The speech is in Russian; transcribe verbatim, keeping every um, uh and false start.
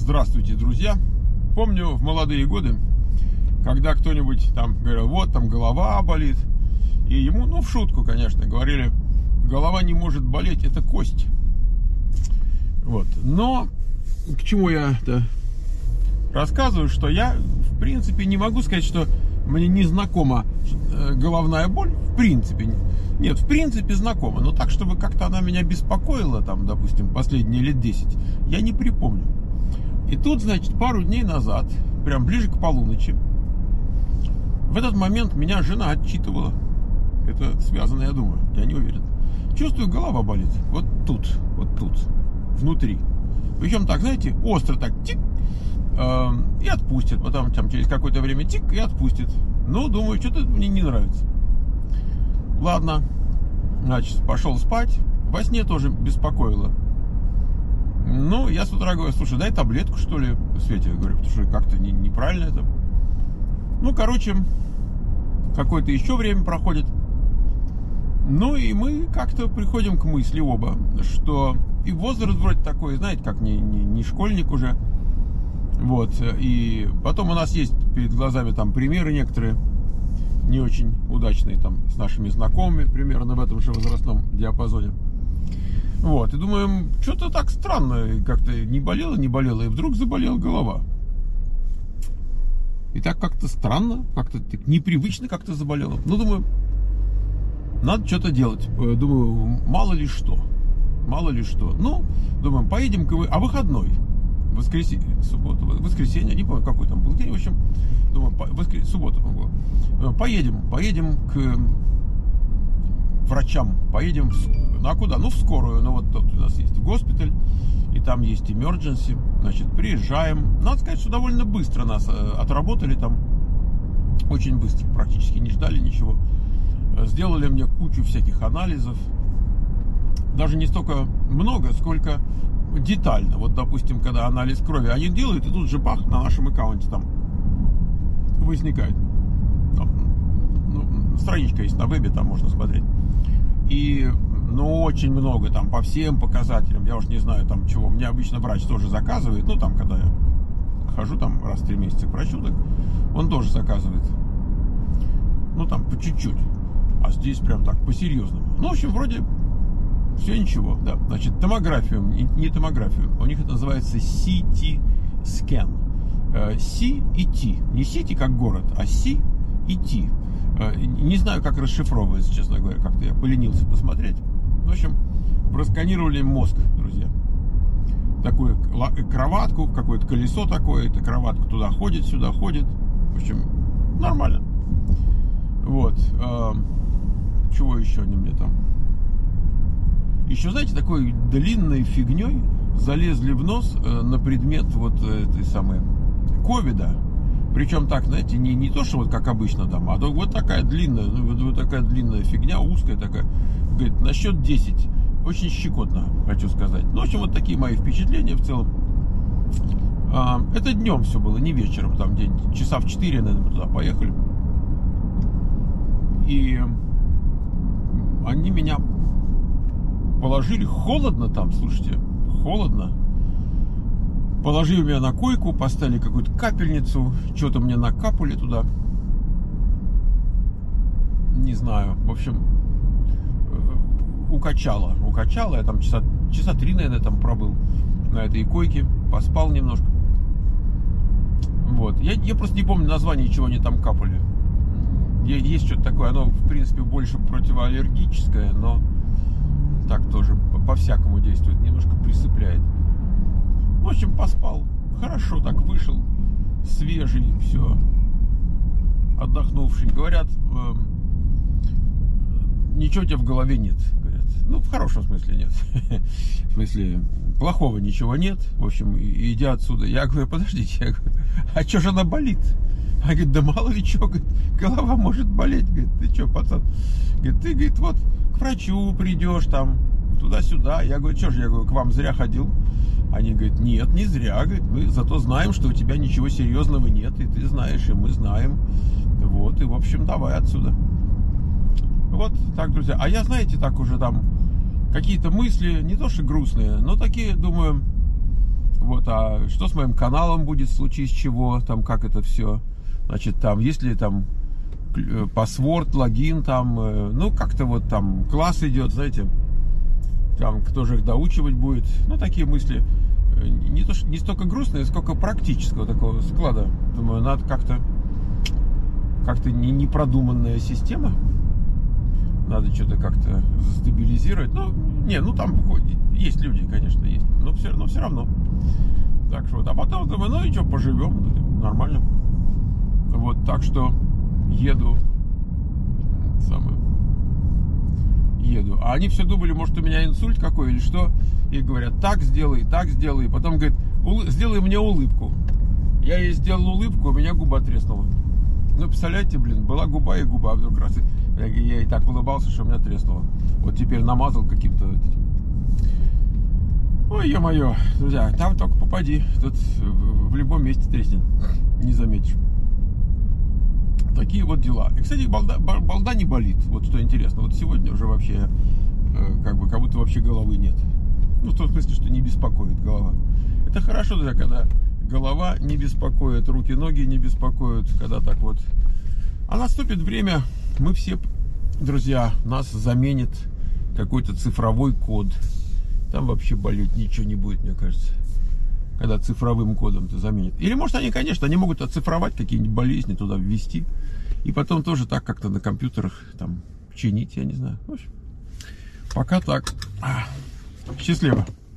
Здравствуйте, друзья. Помню в молодые годы, когда кто-нибудь там говорил, вот там голова болит, и ему, ну в шутку, конечно, говорили, голова не может болеть, это кость. Вот. Но к чему я это рассказываю, что я в принципе не могу сказать, что мне не знакома головная боль, в принципе. Нет, в принципе знакома, но так, чтобы как-то она меня беспокоила, там, допустим, последние лет десять, я не припомню. И тут, значит, пару дней назад, прям ближе к полуночи, в этот момент меня жена отчитывала. Это связано, я думаю, я не уверен. Чувствую, голова болит. Вот тут, вот тут, внутри. Причем так, знаете, остро так, тик, э, и отпустит. Потом там, через какое-то время тик, и отпустит. Ну, думаю, что-то мне не нравится. Ладно, значит, пошел спать. Во сне тоже беспокоило. Ну, я с утра говорю, слушай, дай таблетку, что ли, Свете, говорю, потому что как-то не, неправильно это. Ну, короче, какое-то еще время проходит. Ну, и мы как-то приходим к мысли оба, что и возраст вроде такой, знаете, как не, не, не школьник уже. Вот, и потом у нас есть перед глазами там примеры некоторые, не очень удачные, там, с нашими знакомыми, примерно в этом же возрастном диапазоне. Вот, и думаем, что-то так странно, как-то не болело, не болело, и вдруг заболела голова. И так как-то странно, как-то так непривычно как-то заболело. Ну, думаю, надо что-то делать. Думаю, мало ли что, мало ли что. Ну, думаем, поедем к... А выходной, воскресенье, суббота, воскресенье, не помню, какой там был день, в общем, думаю, воскрес... суббота, по-моему, поедем, поедем к врачам, поедем, в... ну а куда? Ну в скорую, ну вот тут у нас есть госпиталь, и там есть emergency, значит, приезжаем, надо сказать, что довольно быстро нас отработали там, очень быстро, практически не ждали ничего, сделали мне кучу всяких анализов, даже не столько много, сколько детально, вот допустим, когда анализ крови они делают, и тут же бах, на нашем аккаунте там возникает, там, ну, страничка есть на вебе, там можно смотреть. И, ну, очень много там по всем показателям, я уж не знаю там чего, мне обычно врач тоже заказывает, ну, там, когда я хожу там раз в три месяца к врачу, так он тоже заказывает, ну, там, по чуть-чуть, а здесь прям так, по-серьезному. Ну, в общем, вроде все ничего, да, значит, томографию, не томографию, у них это называется си ти-скэн, Си и Ти, не Сити как город, а Си и Ти. Не знаю, как расшифровывается, честно говоря, как-то я поленился посмотреть. В общем, просканировали мозг, друзья. Такую кроватку, какое-то колесо такое, эта кроватка туда ходит, сюда ходит. В общем, нормально. Вот. Чего еще они мне там? Еще, знаете, такой длинной фигней залезли в нос на предмет вот этой самой ковида. Причем так, знаете, не, не то, что вот как обычно там, а вот такая длинная, вот, вот такая длинная фигня, узкая такая. Говорит, на счет десять. Очень щекотно, хочу сказать. Ну, в общем, вот такие мои впечатления в целом. А, это днем все было, не вечером, там день, часа в четыре, наверное, мы туда поехали. И они меня положили, холодно там, слушайте, холодно. Положили меня на койку, поставили какую-то капельницу, что-то мне накапали туда. Не знаю, в общем, укачало, укачало. Я там часа, часа три, наверное, там пробыл на этой койке, поспал немножко. Вот, я, я просто не помню название, чего они там капали. Есть что-то такое, оно, в принципе, больше противоаллергическое, но так тоже по-всякому действует, немножко присыпляет. В общем, поспал. Хорошо так вышел. Свежий, все. Отдохнувший. Говорят, э, ничего у тебя в голове нет. Говорят. Ну, в хорошем смысле нет. В смысле, плохого ничего нет. В общем, иди отсюда. Я говорю, подождите. Я говорю, а что же она болит? Она говорит, да мало ли что. Говорит, голова может болеть. Говорит, ты что, пацан? Говорит, ты, говорит, вот к врачу придешь там, туда-сюда. Я говорю, что же, я говорю, к вам зря ходил. Они говорят, нет, не зря, говорит, мы зато знаем, что у тебя ничего серьезного нет, и ты знаешь, и мы знаем. Вот, и, в общем, давай отсюда. Вот так, друзья. А я, знаете, так уже там какие-то мысли, не то что грустные, но такие, думаю, Вот, а что с моим каналом будет в случае с чего, там, как это все, значит, там, если там паспорт, логин, там, ну, как-то вот там класс идет, знаете, там, кто же их доучивать будет, ну, такие мысли, не, то, не столько грустные, сколько практического такого склада, думаю, надо как-то, как-то не, непродуманная система, надо что-то как-то стабилизировать, ну, не, ну, там есть люди, конечно, есть, но все, но все равно. Так что вот, а потом думаю, ну и что, поживем, нормально. Вот, так что еду, самое, еду. А они все думали, может, у меня инсульт какой или что, и говорят, так сделай, так сделай. Потом говорят, сделай мне улыбку. Я ей сделал улыбку, у меня губа треснула. Ну, представляете, блин, была губа и губа, вдруг раз, я ей так улыбался, что у меня треснуло. Вот теперь намазал каким-то. Ой, ё-моё, друзья, там только попади, тут в любом месте треснет, не заметишь. Такие вот дела. И, кстати, балда, балда не болит, вот что интересно. Вот сегодня уже вообще, как бы, как будто вообще головы нет. Ну, в том смысле, что не беспокоит голова. Это хорошо, друзья, когда голова не беспокоит, руки, ноги не беспокоят, когда так вот. А наступит время, мы все, друзья, нас заменит какой-то цифровой код. Там вообще болеть ничего не будет, мне кажется, когда цифровым кодом-то заменят. Или, может, они, конечно, они могут оцифровать какие-нибудь болезни, туда ввести, и потом тоже так как-то на компьютерах там чинить, я не знаю. В общем, пока так. Счастливо.